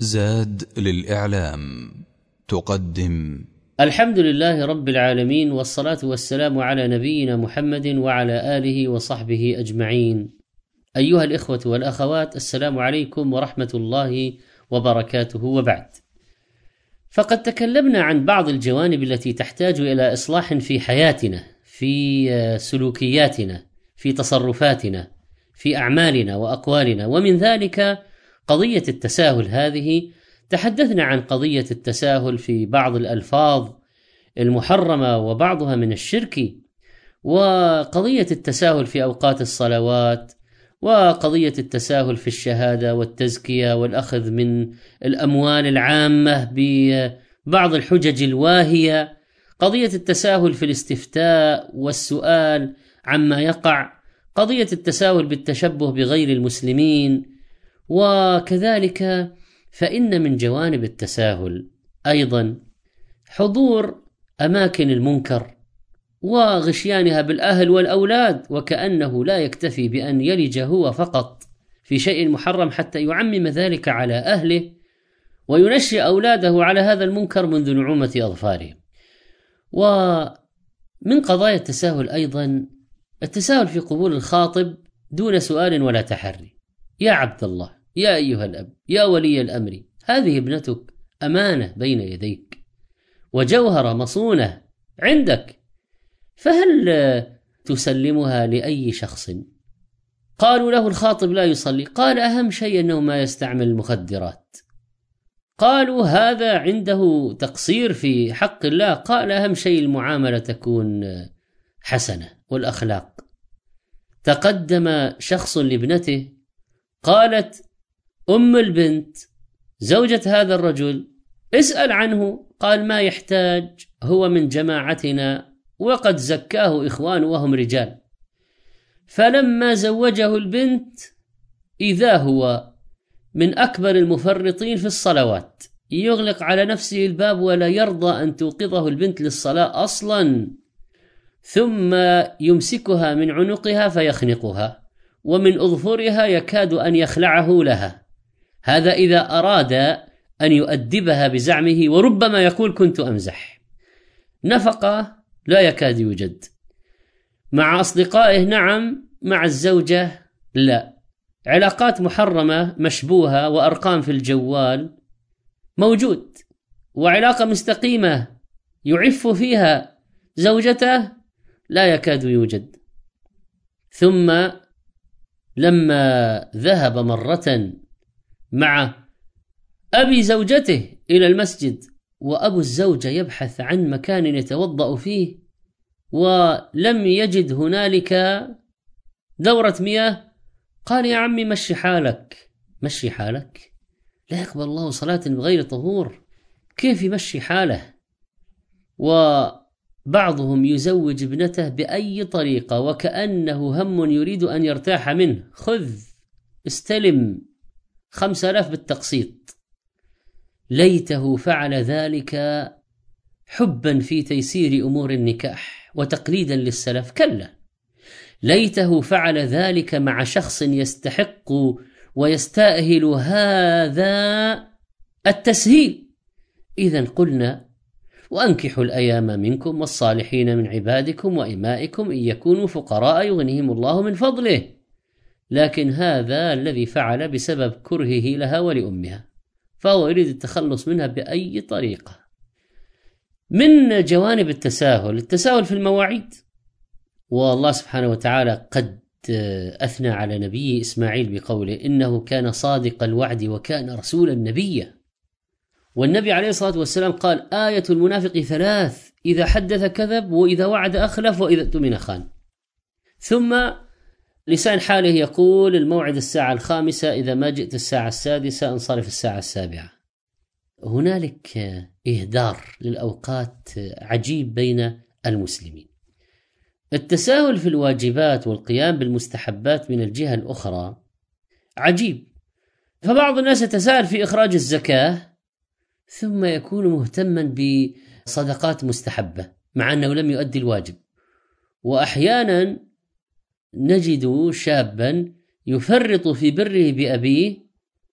زاد للإعلام تقدم الحمد لله رب العالمين، والصلاة والسلام على نبينا محمد وعلى آله وصحبه أجمعين. أيها الإخوة والأخوات، السلام عليكم ورحمة الله وبركاته. وبعد، فقد تكلمنا عن بعض الجوانب التي تحتاج إلى إصلاح في حياتنا، في سلوكياتنا، في تصرفاتنا، في أعمالنا وأقوالنا، ومن ذلك قضية التساهل. هذه تحدثنا عن قضية التساهل في بعض الألفاظ المحرمة وبعضها من الشرك، وقضية التساهل في أوقات الصلوات، وقضية التساهل في الشهادة والتزكية والأخذ من الأموال العامة ببعض الحجج الواهية، قضية التساهل في الاستفتاء والسؤال عما يقع، قضية التساهل بالتشبه بغير المسلمين. وكذلك فإن من جوانب التساهل أيضا حضور أماكن المنكر وغشيانها بالأهل والأولاد، وكأنه لا يكتفي بأن يلج هو فقط في شيء محرم حتى يعمم ذلك على أهله وينشئ أولاده على هذا المنكر منذ نعومة أظفارهم. ومن قضايا التساهل أيضا التساهل في قبول الخاطب دون سؤال ولا تحري. يا عبد الله، يا أيها الأب، يا ولي الأمر، هذه ابنتك أمانة بين يديك وجوهرة مصونة عندك، فهل تسلمها لأي شخص؟ قالوا له الخاطب لا يصلي، قال أهم شيء أنه ما يستعمل المخدرات. قالوا هذا عنده تقصير في حق الله، قال أهم شيء المعاملة تكون حسنة والأخلاق. تقدم شخص لابنته، قالت أم البنت زوجة هذا الرجل اسأل عنه، قال ما يحتاج، هو من جماعتنا وقد زكاه إخوانه وهم رجال. فلما زوجه البنت إذا هو من أكبر المفرطين في الصلوات، يغلق على نفسه الباب ولا يرضى أن توقظه البنت للصلاة أصلا، ثم يمسكها من عنقها فيخنقها، ومن أظفرها يكاد أن يخلعه لها. هذا إذا أراد أن يؤدبها بزعمه، وربما يقول كنت أمزح. نفقة لا يكاد يوجد، مع أصدقائه نعم، مع الزوجة لا. علاقات محرمة مشبوهة وأرقام في الجوال موجود، وعلاقة مستقيمة يعف فيها زوجته لا يكاد يوجد. ثم لما ذهب مرة مع أبي زوجته إلى المسجد، وأبو الزوجة يبحث عن مكان يتوضأ فيه ولم يجد هنالك دورة مياه، قال يا عمي مشي حالك. مشي حالك؟ لا يقبل الله صلاة بغير طهور، كيف يمشي حاله؟ وبعضهم يزوج ابنته بأي طريقة وكأنه هم يريد أن يرتاح منه، خذ استلم 5000 بالتقسيط. ليته فعل ذلك حبا في تيسير أمور النكاح وتقليدا للسلف، كلا، ليته فعل ذلك مع شخص يستحق ويستأهل هذا التسهيل. إذن قلنا وأنكحوا الأيام منكم والصالحين من عبادكم وإمائكم إن يكونوا فقراء يغنيهم الله من فضله، لكن هذا الذي فعل بسبب كرهه لها ولأمها، فهو يريد التخلص منها بأي طريقة. من جوانب التساهل في المواعيد، والله سبحانه وتعالى قد أثنى على نبي إسماعيل بقوله إنه كان صادق الوعد وكان رسولا نبيا. والنبي عليه الصلاة والسلام قال آية المنافق 3: إذا حدث كذب، وإذا وعد أخلف، وإذا اؤتمن خان. ثم لسان حاله يقول الموعد 5:00، إذا ما جئت 6:00 انصرف 7:00. هنالك إهدار للأوقات عجيب بين المسلمين. التساهل في الواجبات والقيام بالمستحبات من الجهة الأخرى عجيب، فبعض الناس يتساهل في إخراج الزكاة ثم يكون مهتما بصدقات مستحبة مع أنه لم يؤدي الواجب. وأحيانا نجد شابا يفرط في بره بأبيه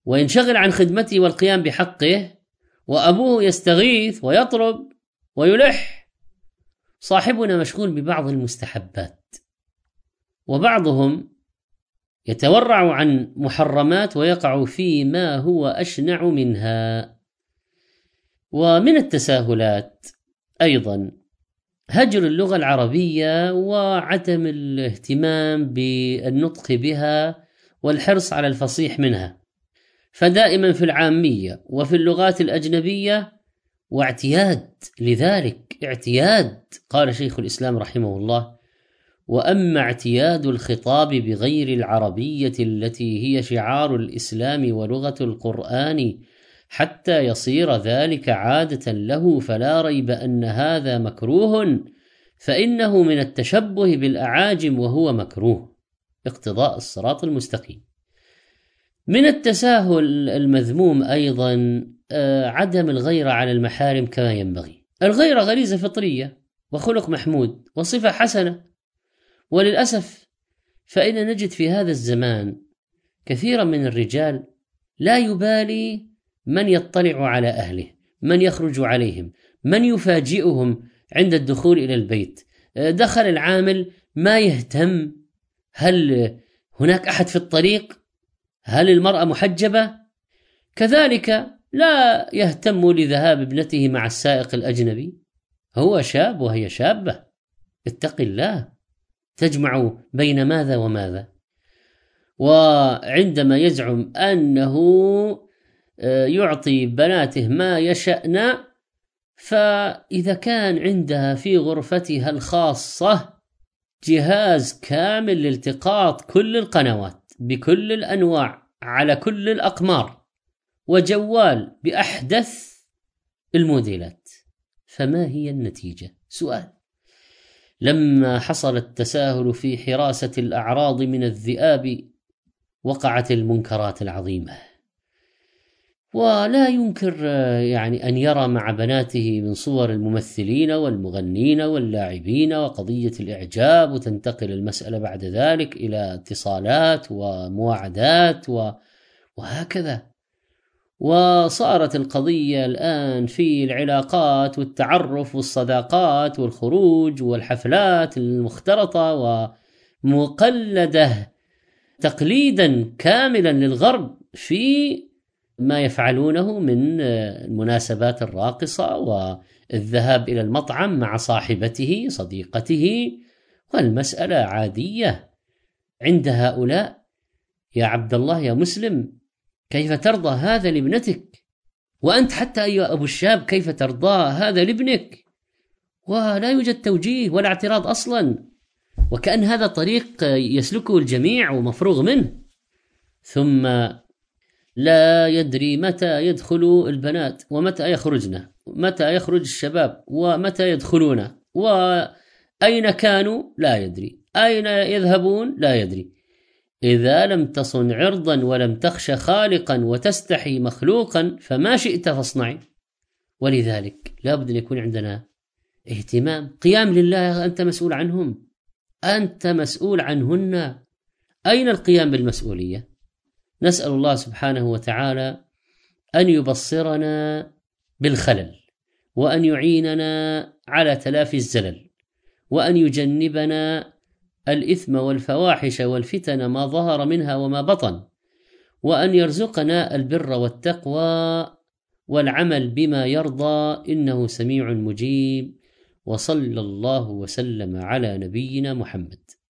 وينشغل عن خدمته والقيام بحقه، وأبوه يستغيث ويطلب ويلح. صاحبنا مشغول ببعض المستحبات، وبعضهم يتورع عن محرمات ويقع فيما هو أشنع منها. ومن التساهلات أيضا هجر اللغة العربية وعدم الاهتمام بالنطق بها والحرص على الفصيح منها، فدائما في العامية وفي اللغات الأجنبية، واعتياد لذلك، اعتياد. قال شيخ الإسلام رحمه الله: وأما اعتياد الخطاب بغير العربية التي هي شعار الإسلام ولغة القرآن حتى يصير ذلك عادة له، فلا ريب أن هذا مكروه، فإنه من التشبه بالأعاجم وهو مكروه. اقتضاء الصراط المستقيم. من التساهل المذموم أيضا عدم الغيرة على المحارم كما ينبغي. الغيرة غريزة فطرية وخلق محمود وصفة حسنة، وللأسف فإن نجد في هذا الزمان كثيرا من الرجال لا يبالي من يطلع على أهله، من يخرج عليهم، من يفاجئهم عند الدخول إلى البيت. دخل العامل ما يهتم هل هناك أحد في الطريق، هل المرأة محجبة. كذلك لا يهتم لذهاب ابنته مع السائق الأجنبي، هو شاب وهي شابة. اتق الله، تجمع بين ماذا وماذا؟ وعندما يزعم أنه يعطي بناته ما يشأن، فإذا كان عندها في غرفتها الخاصة جهاز كامل لالتقاط كل القنوات بكل الأنواع على كل الأقمار، وجوال بأحدث الموديلات، فما هي النتيجة؟ سؤال. لما حصل التساهل في حراسة الأعراض من الذئاب وقعت المنكرات العظيمة. ولا ينكر أن يرى مع بناته من صور الممثلين والمغنين واللاعبين وقضية الإعجاب، وتنتقل المسألة بعد ذلك إلى اتصالات ومواعدات وهكذا. وصارت القضية الآن في العلاقات والتعرف والصداقات والخروج والحفلات المختلطة ومقلدة تقليدا كاملا للغرب في ما يفعلونه من المناسبات الراقصة والذهاب إلى المطعم مع صاحبته صديقته، والمسألة عادية عند هؤلاء. يا عبد الله يا مسلم، كيف ترضى هذا لابنتك؟ وأنت حتى أيها أبو الشاب كيف ترضى هذا لابنك؟ ولا يوجد توجيه ولا اعتراض أصلا، وكأن هذا طريق يسلكه الجميع ومفروغ منه. ثم لا يدري متى يدخل البنات ومتى يخرجن، متى يخرج الشباب ومتى يدخلون، وأين كانوا لا يدري، أين يذهبون لا يدري. إذا لم تصن عرضا ولم تخش خالقا وتستحي مخلوقا فما شئت فاصنعي. ولذلك لا بد أن يكون عندنا اهتمام، قيام لله. أنت مسؤول عنهم، أنت مسؤول عنهن. أين القيام بالمسؤولية؟ نسأل الله سبحانه وتعالى أن يبصرنا بالخلل، وأن يعيننا على تلافي الزلل، وأن يجنبنا الإثم والفواحش والفتن ما ظهر منها وما بطن، وأن يرزقنا البر والتقوى والعمل بما يرضى، إنه سميع مجيب. وصلى الله وسلم على نبينا محمد.